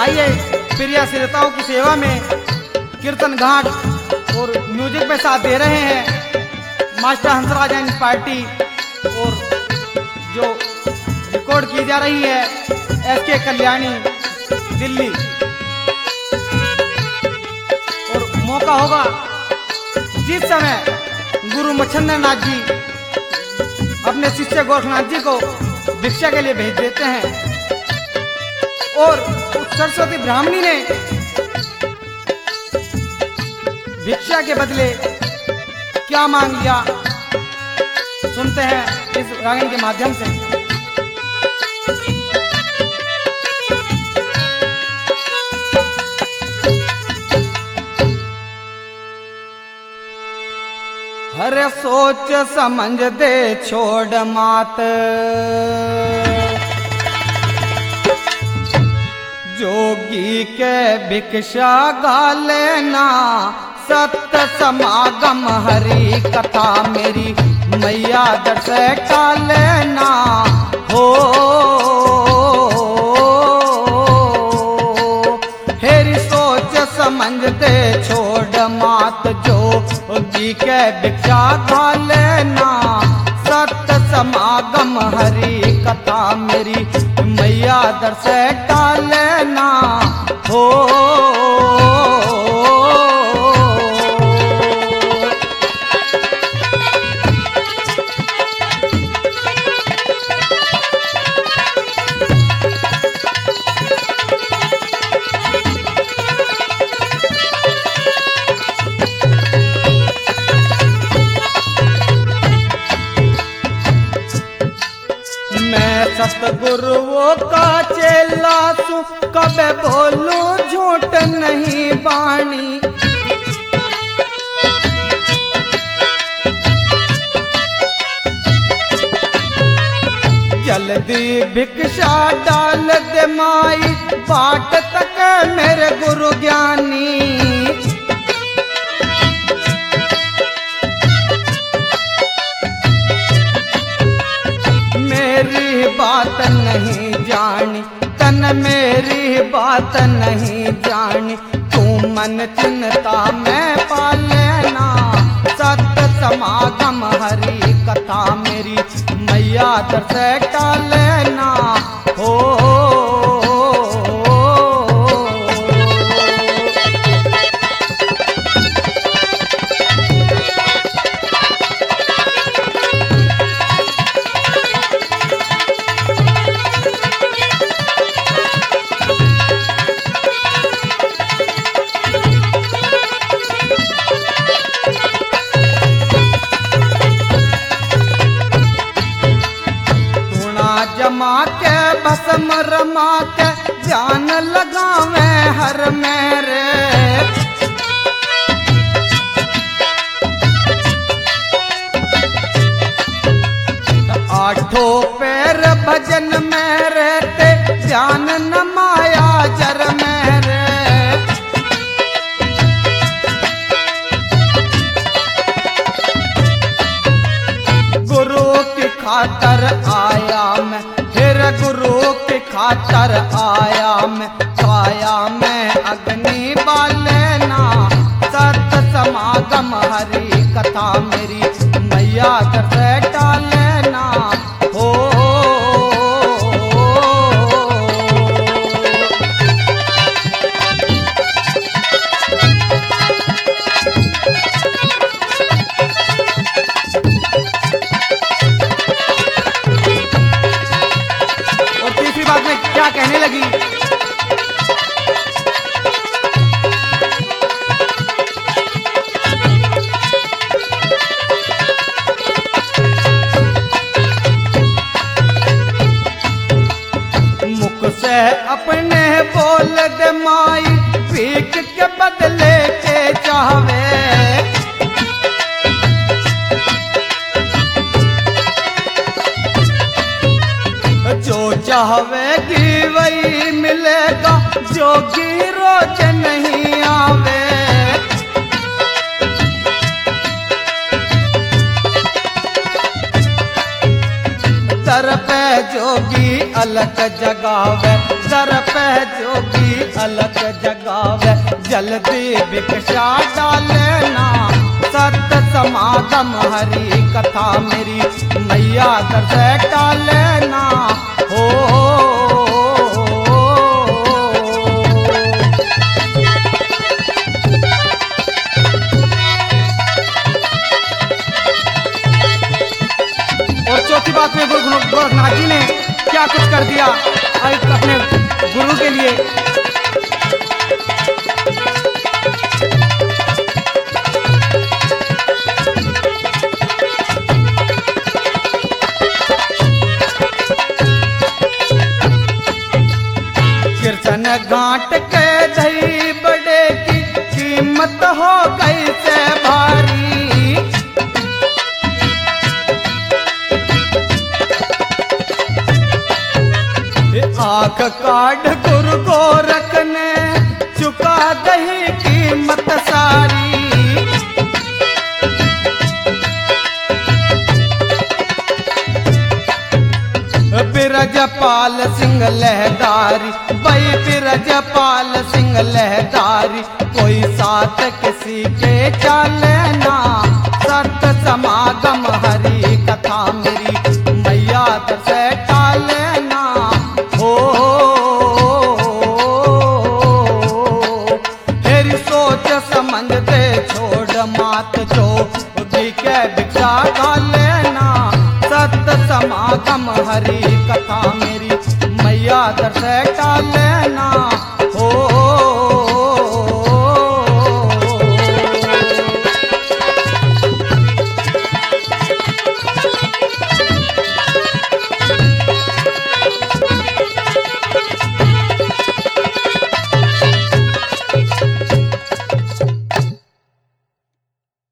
आइए प्रिय श्रोताओं की सेवा में कीर्तन घाट और म्यूजिक में साथ दे रहे हैं मास्टर हंसराज एंड पार्टी, और जो रिकॉर्ड की जा रही है एसके कल्याणी दिल्ली। और मौका होगा जिस समय गुरु मच्छंदर नाथ जी अपने शिष्य गोरखनाथ जी को भिक्षा के लिए भेज देते हैं, और उस सरस्वती ब्राह्मणी ने भिक्षा के बदले क्या मांग लिया, सुनते हैं इस रागन के माध्यम से। हरे सोच समझ दे छोड़ मात, जोगी के भिक्षा गालेना, सत्य समागम हरि कथा मेरी मैया दर से कालेना हो। हेरी सोच समझ दे छोड़ मात, जोगी के भिक्षा गालेना, सत्य समागम हरि कथा मेरी मैया दर से टालेना हो। सतगुरुओं का चेला सु, कब बोलूं झूठ नहीं बाणी। जल्दी भिक्षा डाल दे माई, बाट तक मेरे गुरु ज्ञानी। मेरी बात नहीं जानी तन, मेरी बात नहीं जानी, तू मन चिंता में पालेना, सत्य समागम हरि कथा मेरी मैया दर से टालेना हो। जमा के भस्म रमा के ध्यान लगावे हर मेरे, आठों पैर भजन में रहते, ध्यान न माया जर मेरे। गुरु की खातर आया मैं, फिर गुरु की खातर आया मैं, काया में अग्नि बालेना, सत्य समागम हरि कथा मेरी मैया दर से टालेना हो। क्या कहने लगी, मुख से अपने बोल दे माई, भीख के बदले के चाहवे। जो चाहवेगी वही मिलेगा, जोगी रोज नहीं आवे। दर पे जोगी अलग जगावे, दर पे जोगी अलग जगावे जल्दी भिक्षा डालना। सत्य समागम हरि कथा मेरी मैया दर से डालना हो। और चौथी बात में गुरु गोरखनाथ जी ने क्या कुछ कर दिया अपने गुरु के लिए। कीर्तन घाट के दही बड़े की कीमत हो गई से भारी। आंख काट गुरु गोरख ने चुका दही कीमत सारी। बिरजपाल सिंह लहदारी भाई बिरजपाल सिंह लहदारी कोई साथ किसी के चलना। सत्य समागम हरि कथा मेरी मैया दर से टालना हो। तेरी सोच समझ दे छोड़ मात जो के भिक्षा डालना। सत्य समागम हरि कथा मेरी मैया दर से टाले।